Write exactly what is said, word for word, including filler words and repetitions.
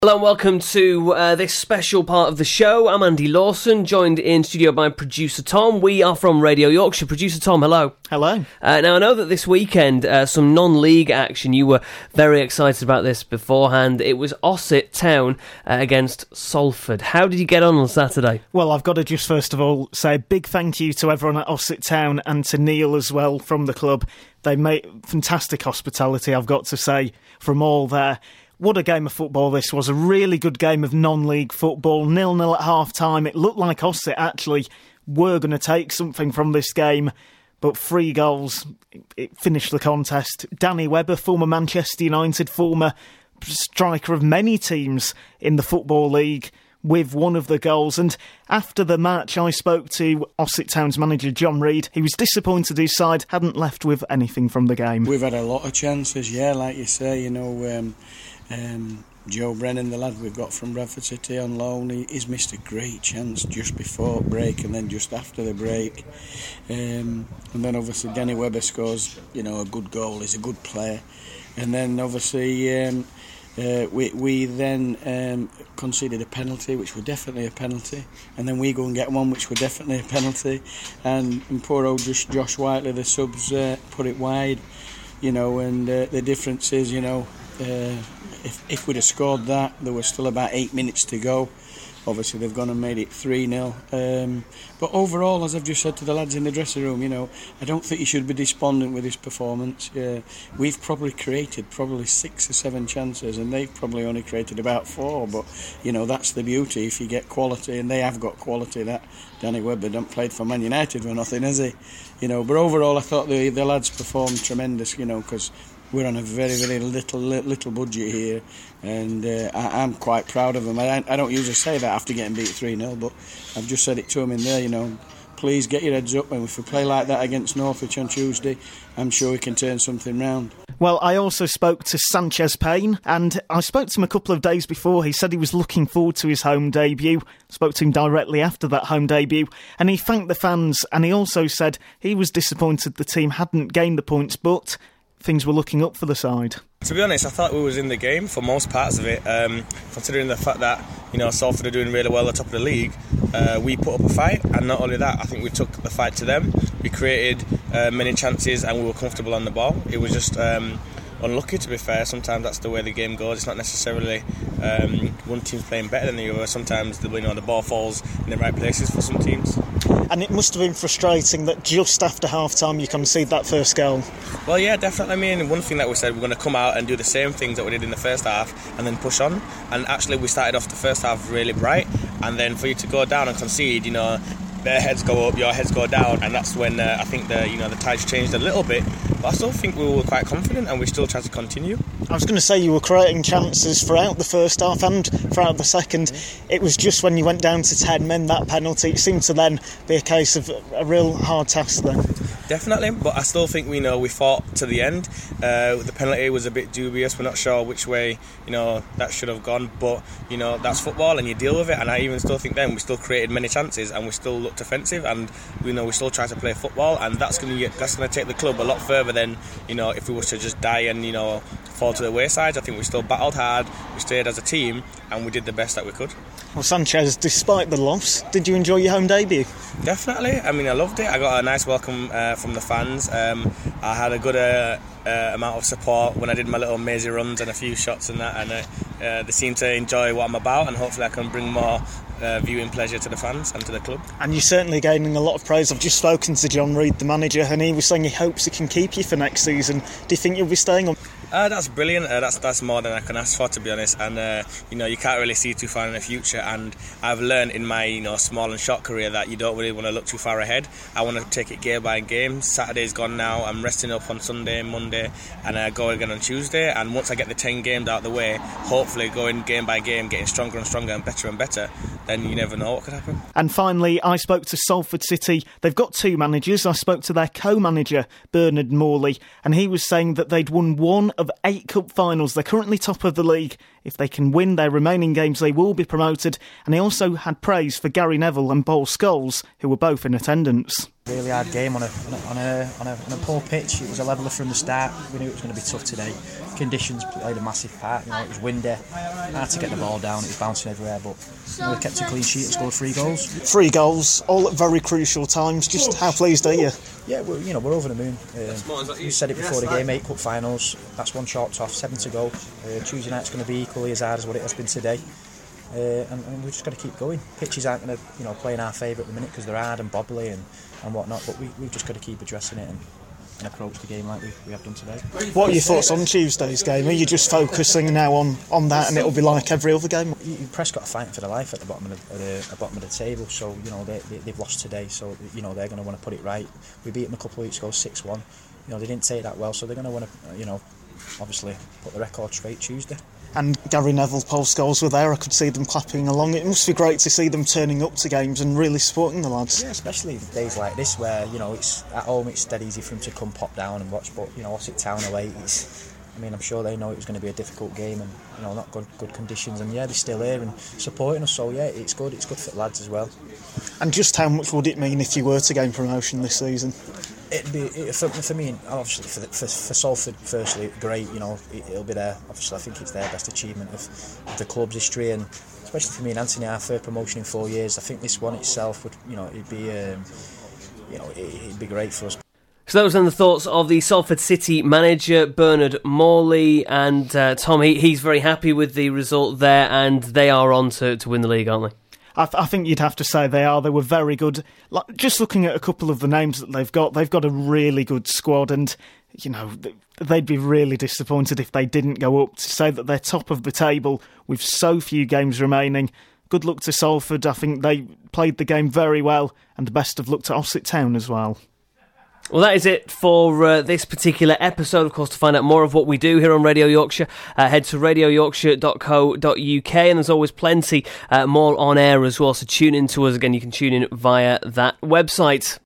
Hello and welcome to uh, this special part of the show. I'm Andy Lawson, joined in studio by producer Tom. We are from Radio Yorkshire. Producer Tom, hello. Hello. Uh, now, I know that this weekend, uh, some non-league action, you were very excited about this beforehand. It was Ossett Town uh, against Salford. How did you get on on Saturday? Well, I've got to just first of all say a big thank you to everyone at Ossett Town and to Neil as well from the club. They made fantastic hospitality, I've got to say, from all there. What a game of football this was. A really good game of non-league football. nil-nil at half-time. It looked like Ossett actually were going to take something from this game, but three goals, it finished the contest. Danny Webber, former Manchester United, former striker of many teams in the Football League, with one of the goals. And after the match, I spoke to Ossett Town's manager, John Reid. He was disappointed his side hadn't left with anything from the game. We've had a lot of chances, yeah, like you say, you know... Um, Um, Joe Brennan, the lad we've got from Bradford City on loan, he, he's missed a great chance just before break and then just after the break. Um, and then obviously Danny Webber scores, you know, a good goal. He's a good player. And then obviously um, uh, we we then um, conceded a penalty, which was definitely a penalty. And then we go and get one, which was definitely a penalty. And, and poor old Josh, Josh Whiteley, the subs, uh, put it wide. You know, and uh, the difference is, you know, uh, if if we'd have scored that, there was still about eight minutes to go. Obviously, they've gone and made it three nil. Um, but overall, as I've just said to the lads in the dressing room, you know, I don't think you should be despondent with this performance. Uh, we've probably created probably six or seven chances, and they've probably only created about four. But, you know, that's the beauty if you get quality, and they have got quality. That Danny Webber don't played for Man United for nothing, has he? You know, but overall, I thought the the lads performed tremendous, you know, because we're on a very, very little little budget here, and uh, I, I'm quite proud of them. I, I don't usually say that after getting beat three nil, but I've just said it to them in there, you know, please get your heads up, and if we play like that against Norwich on Tuesday, I'm sure we can turn something round. Well, I also spoke to Sanchez Payne, and I spoke to him a couple of days before. He said he was looking forward to his home debut. Spoke to him directly after that home debut, and he thanked the fans, and he also said he was disappointed the team hadn't gained the points, but things were looking up for the side. To be honest, I thought we was in the game for most parts of it, um, considering the fact that, you know, Salford are doing really well at the top of the league. Uh, we put up a fight, and not only that, I think we took the fight to them. We created uh, many chances and we were comfortable on the ball. It was just um, unlucky, to be fair. Sometimes that's the way the game goes. It's not necessarily um, one team's playing better than the other. Sometimes the, you know, the ball falls in the right places for some teams. And it must have been frustrating that just after half-time you concede that first goal. Well, yeah, definitely. I mean, one thing that we said, we're going to come out and do the same things that we did in the first half and then push on. And actually, we started off the first half really bright, and then for you to go down and concede, you know, their heads go up, your heads go down, and that's when uh, I think the you know the tides changed a little bit. But I still think we were quite confident, and we still tried to continue. I was going to say you were creating chances throughout the first half and throughout the second. Mm-hmm. It was just when you went down to ten men, that penalty, it seemed to then be a case of a real hard task then. Definitely, but I still think we know we fought to the end. Uh, the penalty was a bit dubious. We're not sure which way you know that should have gone, but you know that's football, and you deal with it. And I even still think then we still created many chances, and we still looked offensive, and you know we still try to play football, and that's going to that's going to take the club a lot further than you know if we was to just die and you know fall to the wayside. I think we still battled hard, we stayed as a team, and we did the best that we could. Well, Sanchez, despite the loss, did you enjoy your home debut? Definitely. I mean, I loved it. I got a nice welcome uh, from the fans. Um, I had a good uh, uh, amount of support when I did my little mazy runs and a few shots and that, and uh, uh, they seem to enjoy what I'm about, and hopefully I can bring more uh, viewing pleasure to the fans and to the club. And you're certainly gaining a lot of praise. I've just spoken to John Reid, the manager, and he was saying he hopes he can keep you for next season. Do you think you'll be staying on? Uh, that's brilliant. Uh, that's that's more than I can ask for, to be honest. And uh, you know, you can't really see too far in the future. And I've learned in my you know small and short career that you don't really want to look too far ahead. I want to take it game by game. Saturday's gone now. I'm resting up on Sunday, Monday, and I uh, go again on Tuesday. And once I get the ten games out of the way, hopefully going game by game, getting stronger and stronger and better and better, then you never know what could happen. And finally, I spoke to Salford City. They've got two managers. I spoke to their co-manager, Bernard Morley, and he was saying that they'd won one of eight cup finals. They're currently top of the league. If they can win their remaining games, they will be promoted. And he also had praise for Gary Neville and Paul Scholes, who were both in attendance. Really hard game on a on a, on a on a on a poor pitch. It was a leveller from the start. We knew it was going to be tough today. Conditions played a massive part. You know, it was windy, hard to get the ball down. It was bouncing everywhere, but you know, we kept a clean sheet and scored three goals. Three goals, all at very crucial times. Just how pleased are you? Yeah, we're, you know, we're over the moon. Um, we said it before the game. Eight cup finals. That's one chalked off. Seven to go. Uh, Tuesday night's going to be equally as hard as what it has been today. Uh, and, and we've just got to keep going. Pitches aren't going to, you know, play in our favour at the minute because they're hard and bobbly and, and whatnot. But we, we've just got to keep addressing it and, and approach the game like we, we have done today. What are your thoughts on Tuesday's game? Are you just focusing now on, on that, and it'll be like every other game? Prescott are fighting for their life at the bottom of the, the, the bottom of the table. So you know they, they they've lost today. So you know they're going to want to put it right. We beat them a couple of weeks ago, six one. You know they didn't take that well, so they're going to want to, you know, obviously put the record straight Tuesday. And Gary Neville, Paul Scholes were there. I could see them clapping along. It must be great to see them turning up to games and really supporting the lads. Yeah, especially days like this where, you know, it's at home, it's dead easy for them to come pop down and watch. But, you know, Ossett Town away, it's, I mean, I'm sure they know it was going to be a difficult game and, you know, not good good conditions. And, yeah, they're still here and supporting us. So, yeah, it's good. It's good for the lads as well. And just how much would it mean if you were to gain promotion this season? It'd be it, for, for me, obviously for, the, for for Salford. Firstly, great. You know, it, it'll be there. Obviously, I think it's their best achievement of, of the club's history, and especially for me and Anthony, our third promotion in four years. I think this one itself would, you know, it'd be, um, you know, it, it'd be great for us. So those are the thoughts of the Salford City manager, Bernard Morley, and uh, Tom, he, he's very happy with the result there, and they are on to, to win the league, aren't they? I, th- I think you'd have to say they are. They were very good. Like, just looking at a couple of the names that they've got, they've got a really good squad, and you know they'd be really disappointed if they didn't go up. To say that they're top of the table with so few games remaining, good luck to Salford. I think they played the game very well, and best of luck to Ossett Town as well. Well, that is it for uh, this particular episode. Of course, to find out more of what we do here on Radio Yorkshire, uh, head to radio yorkshire dot co dot uk, and there's always plenty uh, more on air as well, so tune in to us. Again, you can tune in via that website.